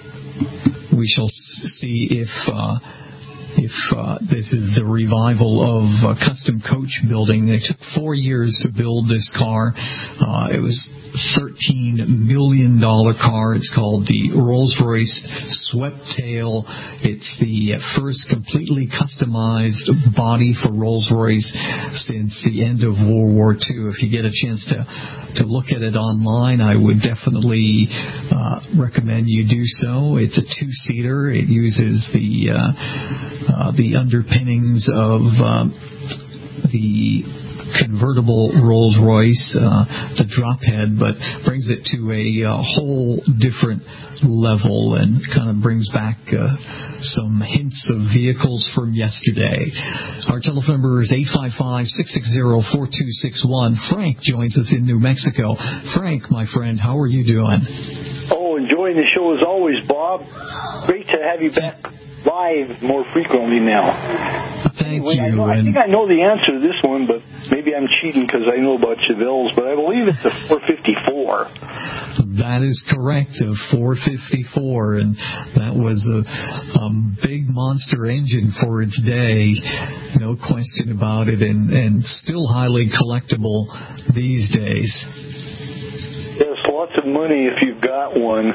Speaker 3: We shall see if... Uh, If uh, this is the revival of uh, custom coach building. It took four years to build this car. Uh, it was thirteen million dollars car. It's called the Rolls-Royce Swept-Tail. It's the first completely customized body for Rolls-Royce since the end of World War Two. If you get a chance to, to look at it online, I would definitely uh, recommend you do so. It's a two-seater. It uses the uh, uh, the underpinnings of uh, the convertible Rolls Royce, uh, the drop head, but brings it to a uh, whole different level and kind of brings back uh, some hints of vehicles from yesterday. Our telephone number is eight five five, six six zero, four two six one. Frank joins us in New Mexico. Frank, my friend, how are you doing?
Speaker 6: Oh, enjoying the show as always, Bob. Great to have you back live more frequently now.
Speaker 3: Thank
Speaker 6: anyway,
Speaker 3: you.
Speaker 6: I, know, I think I know the answer to this one, but maybe I'm cheating because I know about Chevelles, but I believe it's a four fifty-four.
Speaker 3: That is correct, a four fifty-four, and that was a, a big monster engine for its day, no question about it, and, and still highly collectible these days.
Speaker 6: Yes, lots of money if you've got one.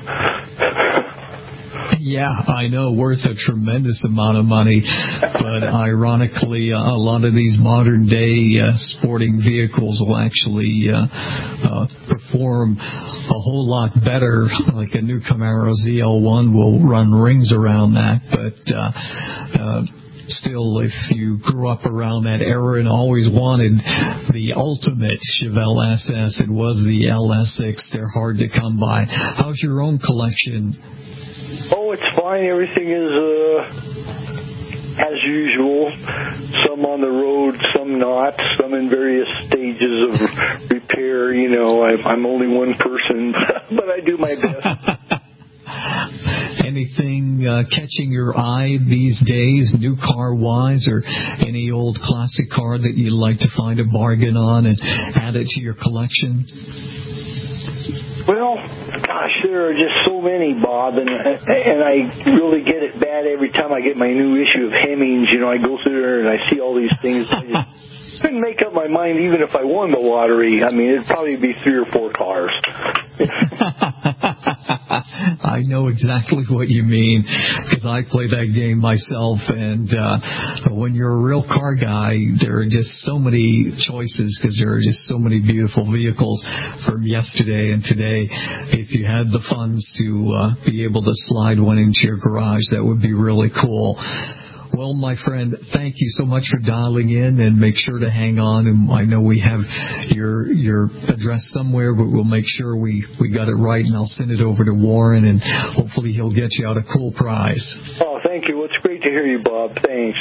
Speaker 3: Yeah, I know, worth a tremendous amount of money, but ironically, uh, a lot of these modern day uh, sporting vehicles will actually uh, uh, perform a whole lot better. Like a new Camaro Z L one will run rings around that, but uh, uh, still, if you grew up around that era and always wanted the ultimate Chevelle S S, it was the L S six. They're hard to come by. How's your own collection?
Speaker 6: Oh, it's fine. Everything is uh, as usual. Some on the road, some not. Some in various stages of repair. You know, I'm, I'm only one person, but I do my best.
Speaker 3: Anything uh, catching your eye these days, new car-wise, or any old classic car that you'd like to find a bargain on and add it to your collection?
Speaker 6: Well, gosh, there are just so many, Bob, and and I really get it bad every time I get my new issue of Hemmings. You know, I go through there and I see all these things. I just couldn't make up my mind even if I won the lottery. I mean, it'd probably be three or four cars.
Speaker 3: I know exactly what you mean because I play that game myself, and uh, when you're a real car guy, there are just so many choices because there are just so many beautiful vehicles from yesterday and today. If you had the funds to uh, be able to slide one into your garage, that would be really cool. Well, my friend, thank you so much for dialing in, and make sure to hang on. And I know we have your your address somewhere, but we'll make sure we, we got it right, and I'll send it over to Warren, and hopefully he'll get you out a cool prize.
Speaker 6: Oh, thank you. Well, it's great to hear you, Bob. Thanks.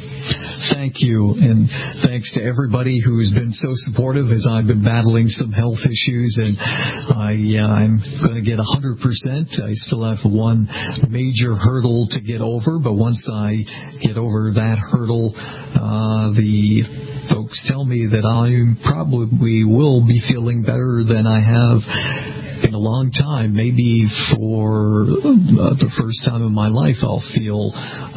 Speaker 3: Thank you, and thanks to everybody who's been so supportive as I've been battling some health issues, and I, uh, I'm going to get one hundred percent. I still have one major hurdle to get over, but once I get over that hurdle, uh, the folks tell me that I probably will be feeling better than I have in a long time. Maybe for uh, the first time in my life I'll feel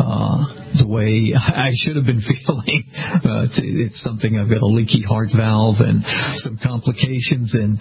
Speaker 3: uh, the way I should have been feeling. Uh, it's something, I've got a leaky heart valve and some complications, and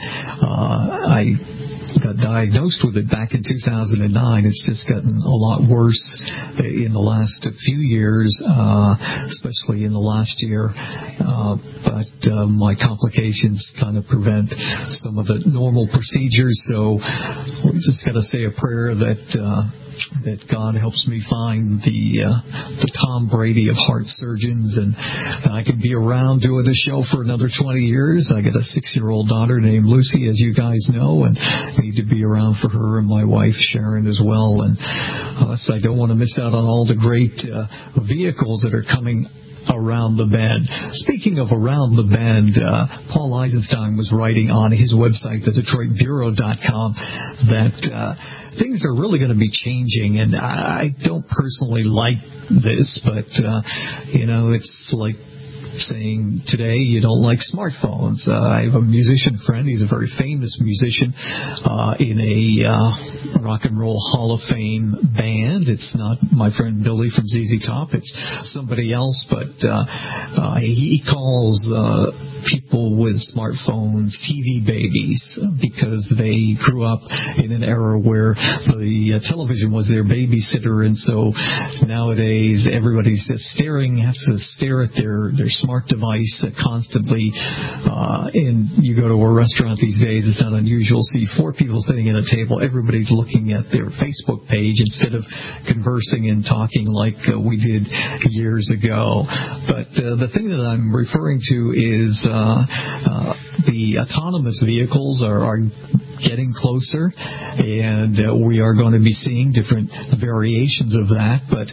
Speaker 3: uh, I got diagnosed with it back in two thousand nine. It's just gotten a lot worse in the last few years, uh, especially in the last year. Uh, but uh, my complications kind of prevent some of the normal procedures, so we just got to say a prayer that uh, that God helps me find the uh, the Tom Brady of heart surgeons, and I can be around doing the show for another twenty years. I got a six-year-old daughter named Lucy, as you guys know, and need to be around for her and my wife Sharon as well. And uh, so I don't want to miss out on all the great uh, vehicles that are coming around the bend. Speaking of around the bend, uh, Paul Eisenstein was writing on his website, the Detroit Bureau dot com, that uh, things are really going to be changing, and I don't personally like this, but uh, you know, it's like saying today you don't like smartphones. Uh, I have a musician friend. He's a very famous musician uh, in a uh, rock and roll Hall of Fame band. It's not my friend Billy from Z Z Top. It's somebody else, but uh, uh, he calls uh, people with smartphones T V babies because they grew up in an era where the uh, television was their babysitter, and so nowadays everybody's just staring, has to stare at their, their smart device constantly. Uh, and you go to a restaurant these days, it's not unusual to see four people sitting at a table. Everybody's looking at their Facebook page instead of conversing and talking like uh, we did years ago. But uh, the thing that I'm referring to is uh, uh, uh, the autonomous vehicles are, are getting closer, and uh, we are going to be seeing different variations of that. But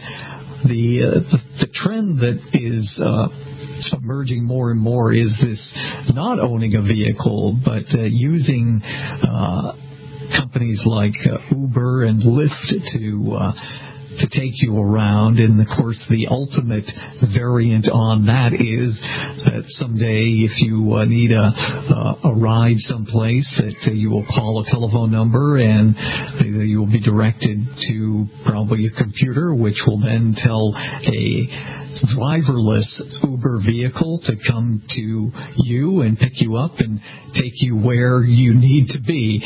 Speaker 3: the uh, the, the trend that is uh, emerging more and more is this not owning a vehicle, but uh, using uh, companies like uh, Uber and Lyft to uh, to take you around. And of course, the ultimate variant on that is that someday, if you uh, need a, a, a ride someplace, that uh, you will call a telephone number and uh, you will be directed to probably a computer, which will then tell a driverless Uber vehicle to come to you and pick you up and take you where you need to be.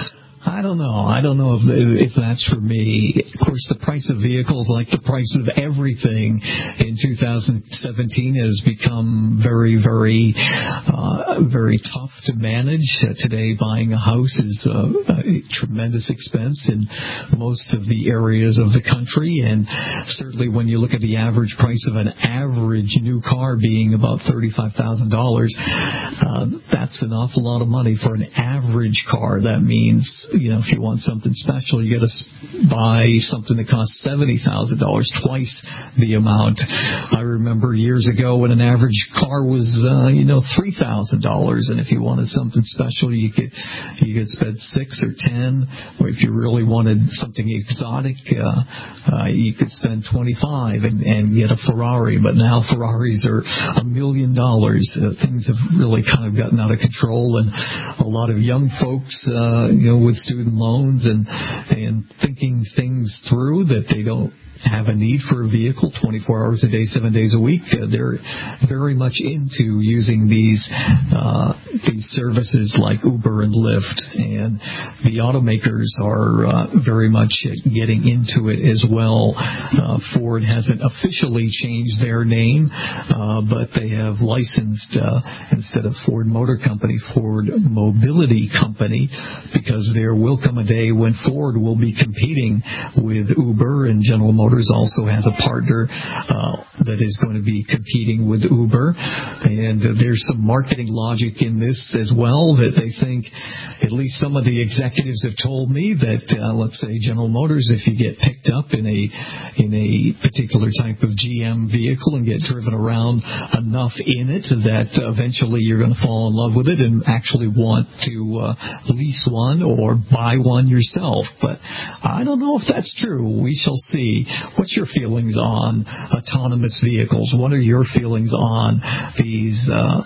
Speaker 3: I don't know. I don't know if if that's for me. Of course, the price of vehicles, like the price of everything in two thousand seventeen, has become very, very, uh, very tough to manage. Uh, today, buying a house is uh, a tremendous expense in most of the areas of the country, and certainly when you look at the average price of an average new car being about thirty-five thousand dollars, uh, that's an awful lot of money for an average car. That means, you know, if you want something special, you got to buy something that costs seventy thousand dollars, twice the amount. I remember years ago when an average car was, uh, you know, three thousand dollars, and if you wanted something special, you could you could spend six or ten, or if you really wanted something exotic, uh, uh, you could spend twenty-five and, and get a Ferrari. But now Ferraris are a million dollars. Uh, things have really kind of gotten out of control, and a lot of young folks, uh, you know, with student loans and and thinking things through, that they don't have a need for a vehicle twenty-four hours a day, seven days a week. Uh, they're very much into using these uh, these services like Uber and Lyft, and the automakers are uh, very much getting into it as well. Uh, Ford hasn't officially changed their name, uh, but they have licensed, uh, instead of Ford Motor Company, Ford Mobility Company, because there will come a day when Ford will be competing with Uber, and General Motors also has a partner uh, that is going to be competing with Uber. And uh, there's some marketing logic in this as well, that they think, at least some of the executives have told me, that uh, let's say General Motors, if you get picked up in a in a particular type of G M vehicle and get driven around enough in it, that eventually you're going to fall in love with it and actually want to uh, lease one or buy one yourself. But I don't know if that's true. We shall see. What's your feelings on autonomous vehicles? What are your feelings on these uh,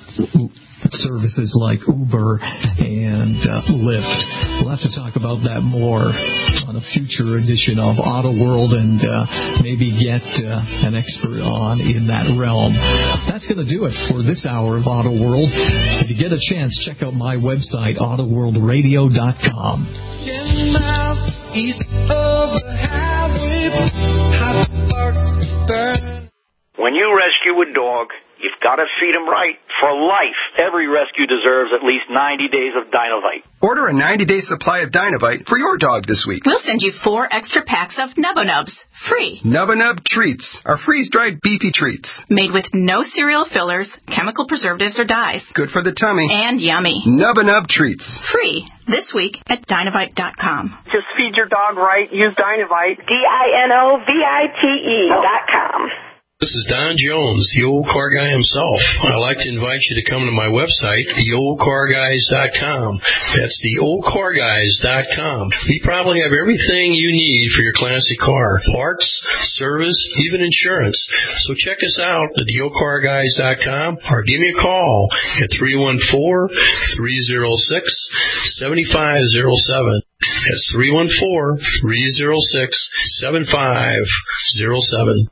Speaker 3: services like Uber and uh, Lyft? We'll have to talk about that more on a future edition of Auto World, and uh, maybe get uh, an expert on in that realm. That's going to do it for this hour of Auto World. If you get a chance, check out my website, auto world radio dot com.
Speaker 7: Ten miles east of the highway, hot sparks burn.
Speaker 8: When you rescue a dog, you've got to feed him right for life. Every rescue deserves at least ninety days of Dinovite.
Speaker 10: Order a ninety-day supply of Dinovite for your dog this week.
Speaker 11: We'll send you four extra packs of Nubba Nubs, free.
Speaker 10: Nubba Nub Treats are freeze-dried beefy treats.
Speaker 11: Made with no cereal fillers, chemical preservatives, or dyes.
Speaker 10: Good for the tummy.
Speaker 11: And yummy.
Speaker 10: Nubba Nub Treats.
Speaker 11: Free this week at Dinovite dot com.
Speaker 25: Just feed your dog right. Use Dinovite. D I N O V I T E dot com.
Speaker 26: This is Don Jones, the old car guy himself. I'd like to invite you to come to my website, the old car guys dot com. That's the old car guys dot com. We probably have everything you need for your classic car. Parts, service, even insurance. So check us out at the old car guys dot com or give me a call at three one four, three oh six, seven five oh seven. That's three one four, three oh six, seven five oh seven.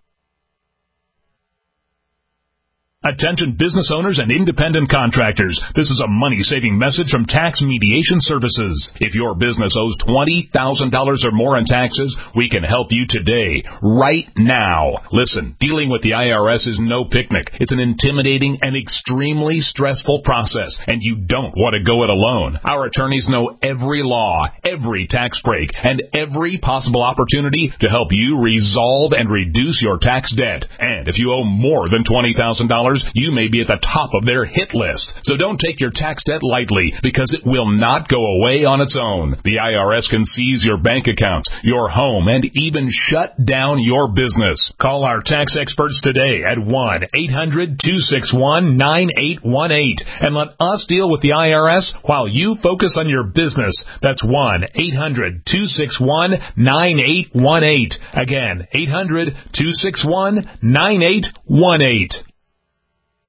Speaker 19: Attention business owners and independent contractors. This is a money-saving message from Tax Mediation Services. If your business owes twenty thousand dollars or more in taxes, we can help you today, right now. Listen, dealing with the I R S is no picnic. It's an intimidating and extremely stressful process, and you don't want to go it alone. Our attorneys know every law, every tax break, and every possible opportunity to help you resolve and reduce your tax debt. And if you owe more than twenty thousand dollars, customers, you may be at the top of their hit list. So don't take your tax debt lightly, because it will not go away on its own. The I R S can seize your bank accounts, your home, and even shut down your business. Call our tax experts today at one eight hundred two six one nine eight one eight and let us deal with the I R S while you focus on your business. That's one eight hundred two six one nine eight one eight. Again, eight hundred two six one nine eight one eight.